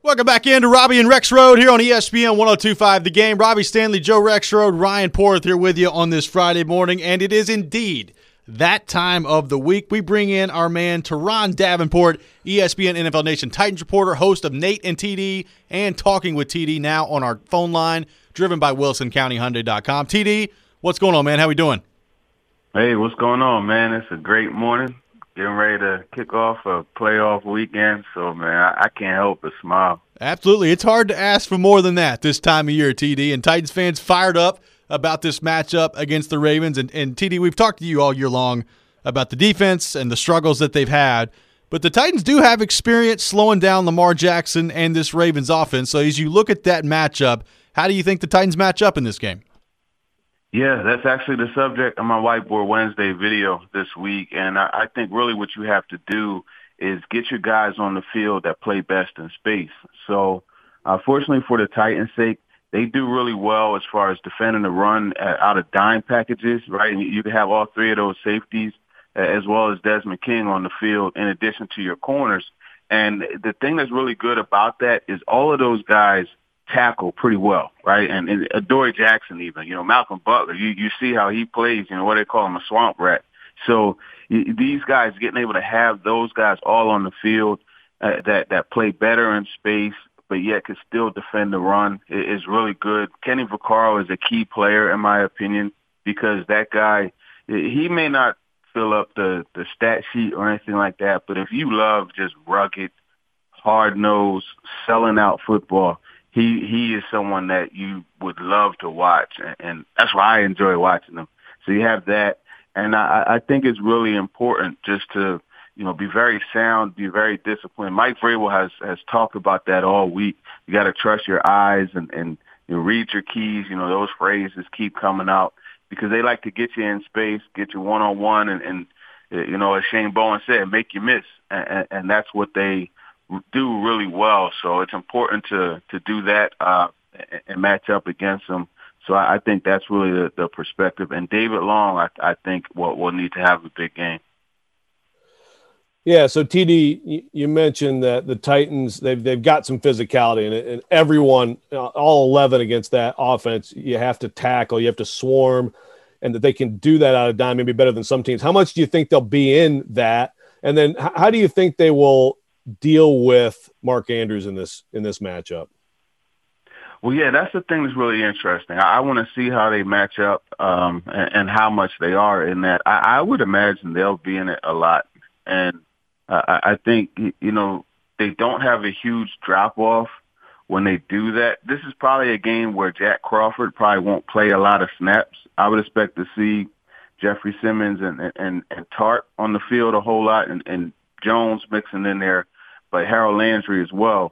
Welcome back into Robbie and Rexrode here on ESPN 102.5 The Game. Robbie Stanley, Joe Rexrode, Ryan Porth here with you on this Friday morning, and it is indeed that time of the week. We bring in our man, Teron Davenport, ESPN NFL Nation Titans reporter, host of Nate and TD, and Talking with TD now on our phone line, driven by WilsonCountyHyundai.com. TD, what's going on, man? How we doing? Hey, what's going on, man? It's a great morning. Getting ready to kick off a playoff weekend, so, man, I can't help but smile. Absolutely. It's hard to ask for more than that this time of year, TD, and Titans fans fired up about this matchup against the Ravens. And TD, we've talked to you all year long about the defense and the struggles that they've had, but the Titans do have experience slowing down Lamar Jackson and this Ravens offense. So as you look at that matchup, how do you think the Titans match up in this game? Yeah, that's actually the subject of my Whiteboard Wednesday video this week, and I think really what you have to do is get your guys on the field that play best in space. So, fortunately for the Titans' sake, they do really well as far as defending the run out of dime packages, right? And you can have all three of those safeties as well as Desmond King on the field in addition to your corners. And the thing that's really good about that is all of those guys tackle pretty well, right? And Adoree Jackson even, Malcolm Butler, you see how he plays, what they call him, a swamp rat. So these guys, getting able to have those guys all on the field that play better in space, but yet can still defend the run is really good. Kenny Vaccaro is a key player, in my opinion, because that guy, he may not fill up the stat sheet or anything like that, but if you love just rugged, hard-nosed, selling out football, he is someone that you would love to watch, and that's why I enjoy watching him. So you have that, and I think it's really important just to, be very sound, be very disciplined. Mike Vrabel has talked about that all week. You got to trust your eyes and read your keys. Those phrases keep coming out because they like to get you in space, get you one-on-one, and as Shane Bowen said, make you miss, and that's what they do really well. So it's important to do that and match up against them. So I think that's really the perspective. And David Long, I think, will need to have a big game. Yeah, so TD, you mentioned that the Titans, they've got some physicality, and everyone, all 11 against that offense, you have to tackle, you have to swarm, and that they can do that out of dime maybe better than some teams. How much do you think they'll be in that? And then how do you think they will deal with Mark Andrews in this matchup? Well, yeah, that's the thing that's really interesting. I want to see how they match up and how much they are in that. I would imagine they'll be in it a lot. And I think, they don't have a huge drop-off when they do that. This is probably a game where Jack Crawford probably won't play a lot of snaps. I would expect to see Jeffrey Simmons and Tart on the field a whole lot and Jones mixing in there, but Harold Landry as well.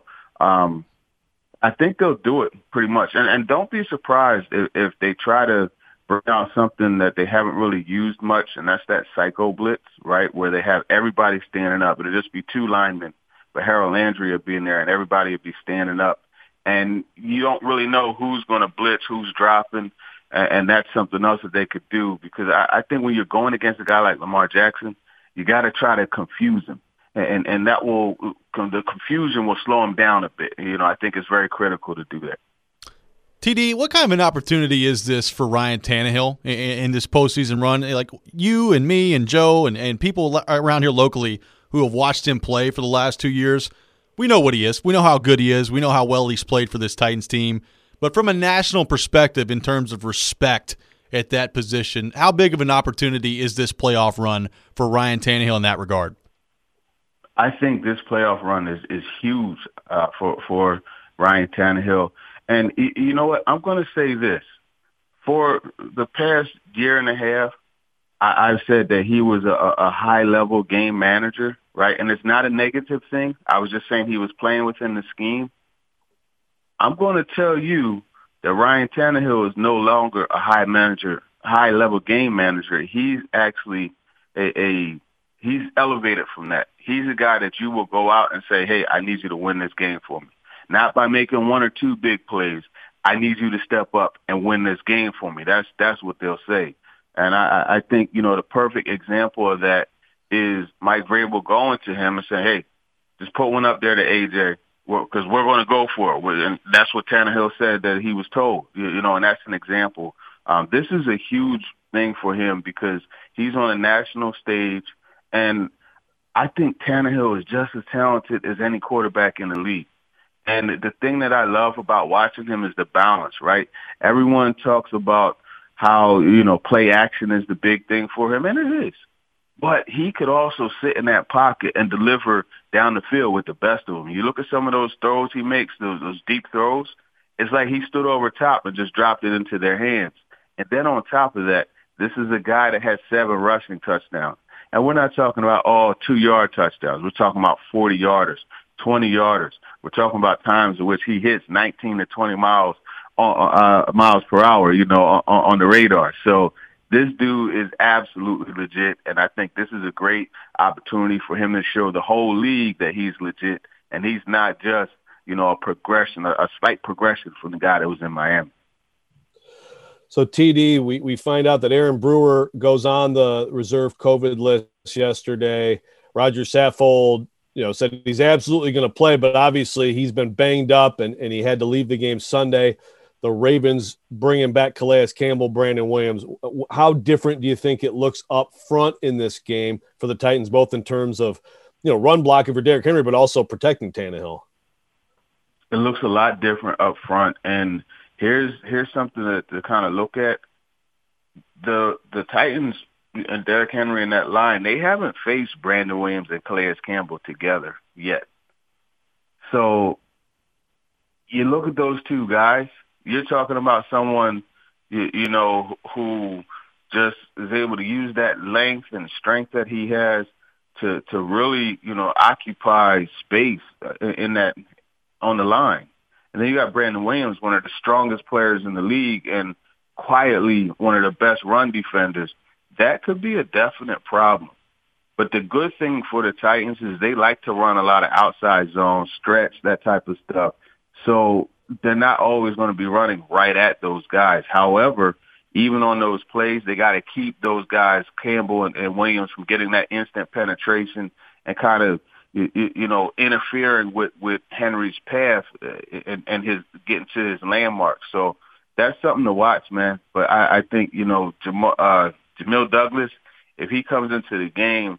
I think they'll do it pretty much. And don't be surprised if they try to bring out something that they haven't really used much, and that's that psycho blitz, right, where they have everybody standing up. It'll just be two linemen, but Harold Landry will be in there, and everybody will be standing up. And you don't really know who's going to blitz, who's dropping, and that's something else that they could do because I think when you're going against a guy like Lamar Jackson, you got to try to confuse him. And that the confusion will slow him down a bit. I think it's very critical to do that. TD, what kind of an opportunity is this for Ryan Tannehill in this postseason run? Like you and me and Joe and people around here locally who have watched him play for the last 2 years, we know what he is. We know how good he is. We know how well he's played for this Titans team. But from a national perspective, in terms of respect at that position, how big of an opportunity is this playoff run for Ryan Tannehill in that regard? I think this playoff run is huge for Ryan Tannehill. And you know what? I'm going to say this. For the past year and a half, I've said that he was a high-level game manager, right? And it's not a negative thing. I was just saying he was playing within the scheme. I'm going to tell you that Ryan Tannehill is no longer a high-level game manager. He's actually he's elevated from that. He's a guy that you will go out and say, hey, I need you to win this game for me. Not by making one or two big plays. I need you to step up and win this game for me. That's what they'll say. And I think, the perfect example of that is Mike Vrabel going to him and saying, hey, just put one up there to AJ because we're going to go for it. And that's what Tannehill said that he was told, and that's an example. This is a huge thing for him because he's on a national stage, and I think Tannehill is just as talented as any quarterback in the league. And the thing that I love about watching him is the balance, right? Everyone talks about how, play action is the big thing for him, and it is. But he could also sit in that pocket and deliver down the field with the best of them. You look at some of those throws he makes, those deep throws, it's like he stood over top and just dropped it into their hands. And then on top of that, this is a guy that had 7 rushing touchdowns. And we're not talking about all 2-yard touchdowns. We're talking about 40-yarders, 20-yarders. We're talking about times in which he hits 19 to 20 miles per hour, on the radar. So this dude is absolutely legit, and I think this is a great opportunity for him to show the whole league that he's legit, and he's not just, a slight progression from the guy that was in Miami. So, TD, we find out that Aaron Brewer goes on the reserve COVID list yesterday. Roger Saffold, said he's absolutely going to play, but obviously he's been banged up and he had to leave the game Sunday. The Ravens bringing back Calais Campbell, Brandon Williams. How different do you think it looks up front in this game for the Titans, both in terms of, run blocking for Derrick Henry, but also protecting Tannehill? It looks a lot different up front, and here's something to kind of look at. The Titans and Derrick Henry in that line, they haven't faced Brandon Williams and Calais Campbell together yet. So you look at those two guys, you're talking about someone, who just is able to use that length and strength that he has to really, occupy space in that on the line. And then you got Brandon Williams, one of the strongest players in the league and quietly one of the best run defenders. That could be a definite problem. But the good thing for the Titans is they like to run a lot of outside zones, stretch, that type of stuff. So they're not always going to be running right at those guys. However, even on those plays, they got to keep those guys, Campbell and Williams, from getting that instant penetration and kind of, interfering with Henry's path and his getting to his landmark. So that's something to watch, man. But I think, Jamil Douglas, if he comes into the game,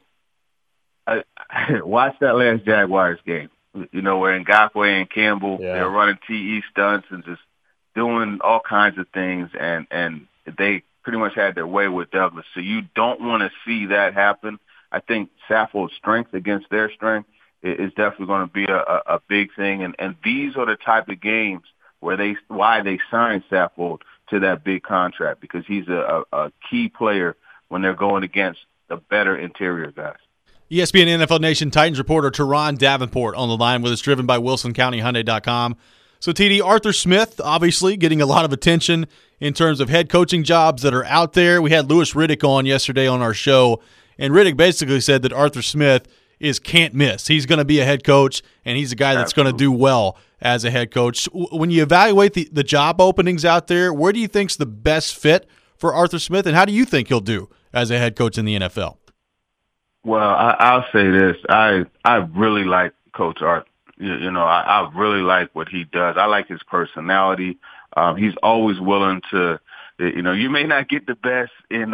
watch that last Jaguars game. Where Ngakoue and Campbell, they're running TE stunts and just doing all kinds of things, and they pretty much had their way with Douglas. So you don't want to see that happen. I think Saffold's strength against their strength is definitely going to be a big thing, and these are the type of games why they signed Saffold to that big contract, because he's a key player when they're going against the better interior guys. ESPN NFL Nation Titans reporter Teron Davenport on the line with us, driven by WilsonCountyHyundai.com. So, TD, Arthur Smith, obviously getting a lot of attention in terms of head coaching jobs that are out there. We had Louis Riddick on yesterday on our show, and Riddick basically said that Arthur Smith is can't miss. He's going to be a head coach, and he's a guy that's going to do well as a head coach. When you evaluate the job openings out there, where do you think's the best fit for Arthur Smith, and how do you think he'll do as a head coach in the NFL? Well, I'll say this. I really like Coach Arthur. I really like what he does. I like his personality. He's always willing to, you may not get the best in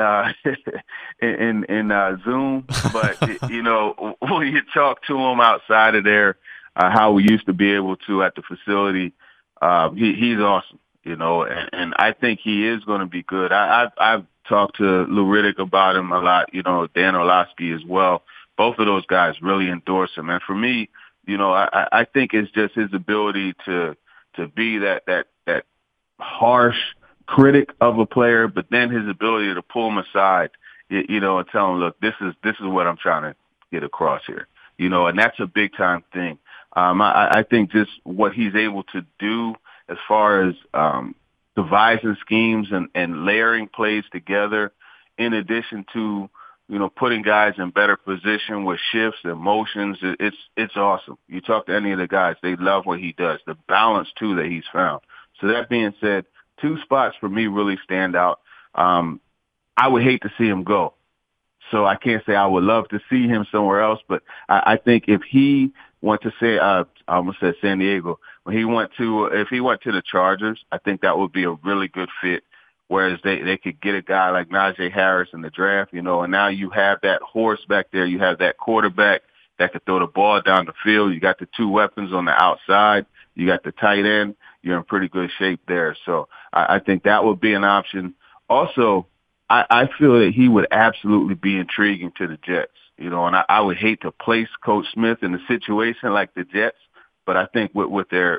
Zoom, but when you talk to him outside of there, how we used to be able to at the facility, he's awesome. And I think he is going to be good. I've talked to Lou Riddick about him a lot, Dan Orlovsky as well. Both of those guys really endorse him. And for me, I think it's just his ability to be that harsh critic of a player, but then his ability to pull him aside, and tell him, look, this is what I'm trying to get across here, and that's a big time thing. I think just what he's able to do as far as devising schemes and layering plays together, in addition to, putting guys in better position with shifts and motions, it's awesome. You talk to any of the guys, they love what he does, the balance, too, that he's found. So that being said, 2 spots for me really stand out. I would hate to see him go. So I can't say I would love to see him somewhere else, but I think if he went to I almost said San Diego. If he went to the Chargers, I think that would be a really good fit. Whereas they could get a guy like Najee Harris in the draft, and now you have that horse back there. You have that quarterback that could throw the ball down the field. You got the two weapons on the outside. You got the tight end. You're in pretty good shape there. So I think that would be an option. Also, I feel that he would absolutely be intriguing to the Jets, and I would hate to place Coach Smith in a situation like the Jets, but I think with their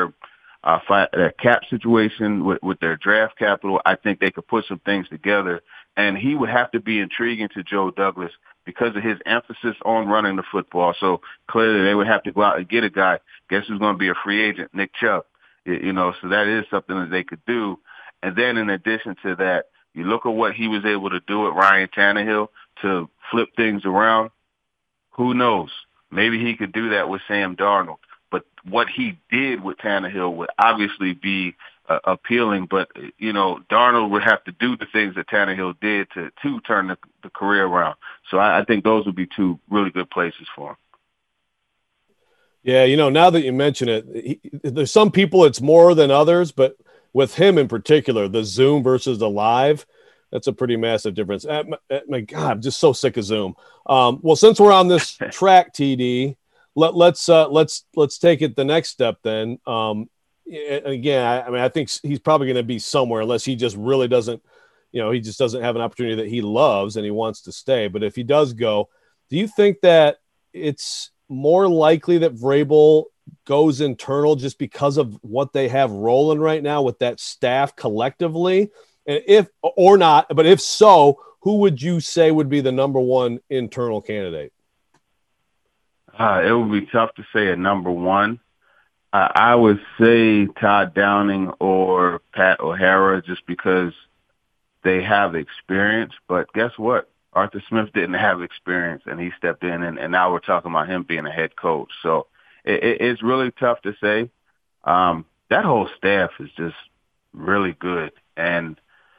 cap situation, with their draft capital, I think they could put some things together. And he would have to be intriguing to Joe Douglas because of his emphasis on running the football. So clearly they would have to go out and get a guy. Guess who's going to be a free agent? Nick Chubb. So that is something that they could do. And then in addition to that, you look at what he was able to do with Ryan Tannehill to flip things around. Who knows? Maybe he could do that with Sam Darnold. But what he did with Tannehill would obviously be appealing. But, Darnold would have to do the things that Tannehill did to turn the career around. So I think those would be two really good places for him. Yeah, now that you mention it, there's some people it's more than others, but with him in particular, the Zoom versus the live, that's a pretty massive difference. My God, I'm just so sick of Zoom. Well, since we're on this track, TD, let's take it the next step then. Again, I think he's probably going to be somewhere unless he just really doesn't, he just doesn't have an opportunity that he loves and he wants to stay. But if he does go, do you think that it's more likely that Vrabel goes internal just because of what they have rolling right now with that staff collectively? And if so, who would you say would be the number one internal candidate? It would be tough to say a number one. I would say Todd Downing or Pat O'Hara just because they have experience. But guess what? Arthur Smith didn't have experience, and he stepped in, and now we're talking about him being a head coach. So it's really tough to say. That whole staff is just really good, and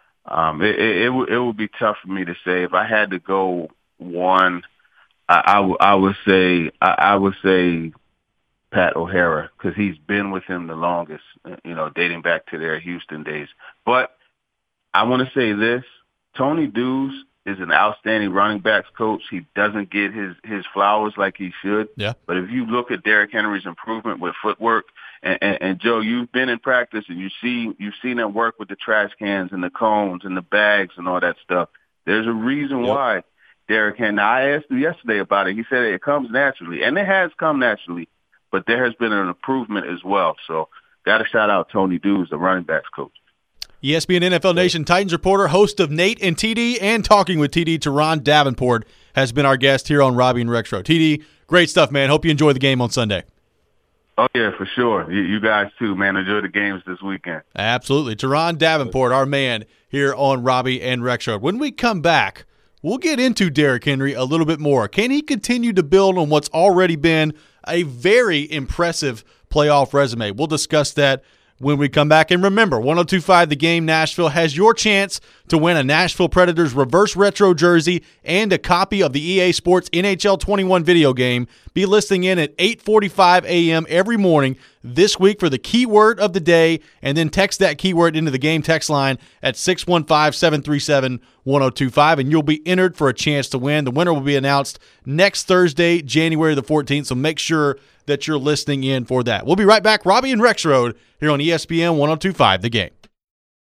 it would be tough for me to say. If I had to go one, I would say Pat O'Hara because he's been with him the longest, dating back to their Houston days. But I want to say this: Tony Dews is an outstanding running backs coach. He doesn't get his flowers like he should. Yeah. But if you look at Derrick Henry's improvement with footwork, and Joe, you've been in practice and you've seen them work with the trash cans and the cones and the bags and all that stuff. There's a reason why Derrick Henry. Now, I asked him yesterday about it. He said it comes naturally, and it has come naturally. But there has been an improvement as well. So got to shout out Tony Dews, the running backs coach. ESPN NFL Nation Titans reporter, host of Nate and TD, and Talking with TD, Teron Davenport has been our guest here on Robbie and Rex Show. TD, great stuff, man. Hope you enjoy the game on Sunday. Oh, yeah, for sure. You guys, too, man. Enjoy the games this weekend. Absolutely. Teron Davenport, our man here on Robbie and Rex Show. When we come back, we'll get into Derrick Henry a little bit more. Can he continue to build on what's already been a very impressive playoff resume? We'll discuss that when we come back. And remember, 102.5 The Game Nashville has your chance to win a Nashville Predators reverse retro jersey and a copy of the EA Sports NHL 21 video game. Be listening in at 8:45 a.m. every morning this week for the keyword of the day, and then text that keyword into the game text line at 615-737-1025, and you'll be entered for a chance to win. The winner will be announced next Thursday, January the 14th, so make sure that you're listening in for that. We'll be right back. Robbie and Rex Road here on ESPN 102.5 The Game.